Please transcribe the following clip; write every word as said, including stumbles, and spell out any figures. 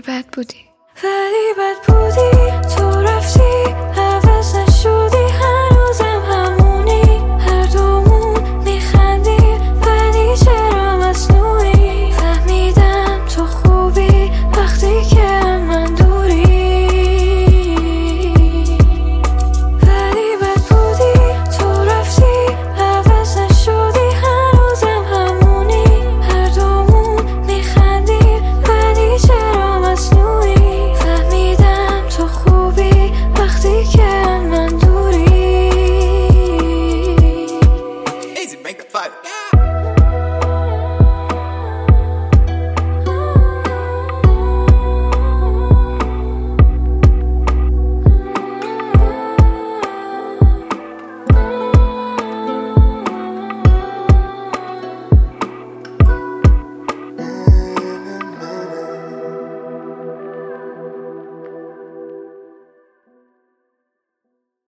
بد بودی ولی بد بودی، تو رفتی عوض نشدی، هنوزم همونی، هر دومون میخندیم ولی چرا مصنوعی. فهمیدم تو خوبی وقتی که من دوری، ولی بد بودی، تو رفتی عوض نشدی، هنوزم همونی، هر دومون میخندیم ولی چرا مصنوعی. فهمیدم تو خوبی وقتی که من دوری. Easy, make a fight.